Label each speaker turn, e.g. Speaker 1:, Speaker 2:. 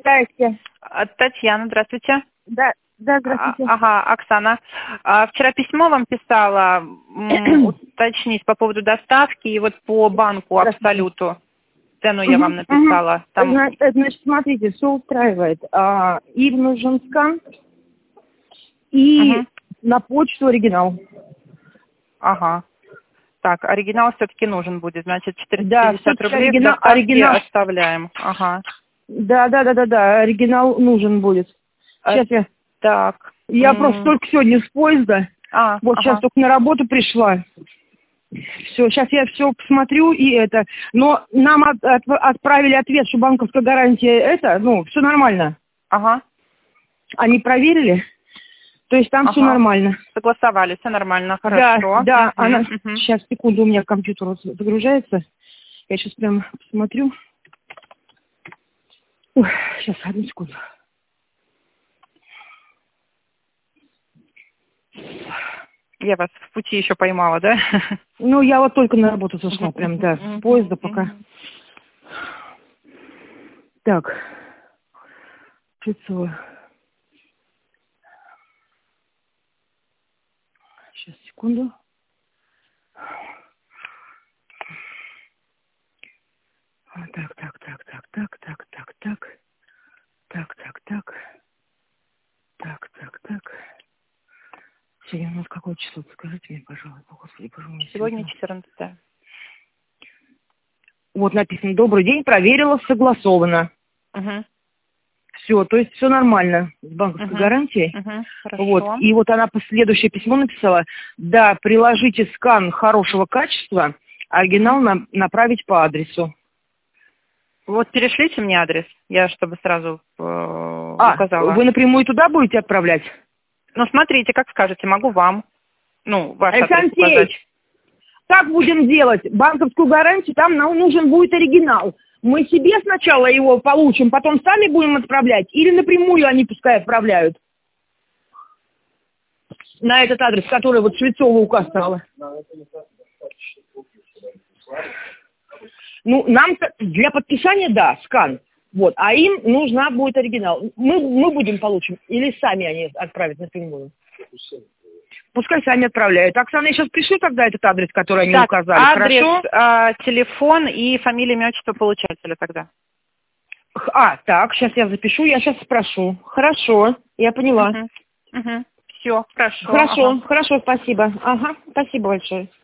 Speaker 1: Здрасте.
Speaker 2: Татьяна, здравствуйте.
Speaker 1: Да, здравствуйте.
Speaker 2: Ага, Оксана. Вчера письмо вам писала уточнить по поводу доставки и вот по банку Абсолюту. Цену я вам написала. Там...
Speaker 1: Значит, смотрите, все устраивает. Им нужен скан и на почту оригинал.
Speaker 2: Ага. Так, оригинал все-таки нужен будет, значит, 450
Speaker 1: да,
Speaker 2: рублей оригинал оставляем. Ага.
Speaker 1: Да, оригинал нужен будет. Сейчас я просто только сегодня с поезда, сейчас только на работу пришла. Все, сейчас я все посмотрю и это. Но нам отправили ответ, что банковская гарантия все нормально.
Speaker 2: Ага.
Speaker 1: Они проверили? То есть там все нормально.
Speaker 2: Согласовали, все нормально, хорошо.
Speaker 1: Да, она... Сейчас, секунду, у меня компьютер загружается. Я сейчас прям посмотрю. Сейчас, одну секунду.
Speaker 2: Я вас в пути еще поймала, да?
Speaker 1: Ну, я вот только на работу зашла, прям, с поезда пока. Так. Сейчас, секунду. Так. Сегодня у нас какое число? Скажите мне, пожалуйста. Господи, боже мой.
Speaker 2: Сегодня 14.
Speaker 1: Вот написано: добрый день, проверила, согласовано. Все, то есть все нормально с банковской гарантией.
Speaker 2: Хорошо.
Speaker 1: Вот. И вот она последующее письмо написала: да, приложите скан хорошего качества, оригинал направить по адресу.
Speaker 2: Вот перешлите мне адрес, я чтобы сразу указала.
Speaker 1: Вы напрямую туда будете отправлять?
Speaker 2: Ну, смотрите, как скажете, могу вам. Ваш адрес
Speaker 1: указать. Как будем делать? Банковскую гарантию, там нам нужен будет оригинал. Мы себе сначала его получим, потом сами будем отправлять? Или напрямую они пускай отправляют? На этот адрес, который вот Швецова указала. Ну, нам для подписания, скан. Вот, а им нужна будет оригинал. Мы будем получим, или сами они отправят напрямую? Пускай сами отправляют. Оксана, я сейчас пришлю тогда этот адрес, который они указали.
Speaker 2: Адрес,
Speaker 1: хорошо?
Speaker 2: Телефон и фамилия, имя, отчество получателя тогда.
Speaker 1: Сейчас я запишу, я сейчас спрошу. Хорошо, я поняла.
Speaker 2: Все, хорошо.
Speaker 1: Хорошо, спасибо. Спасибо большое.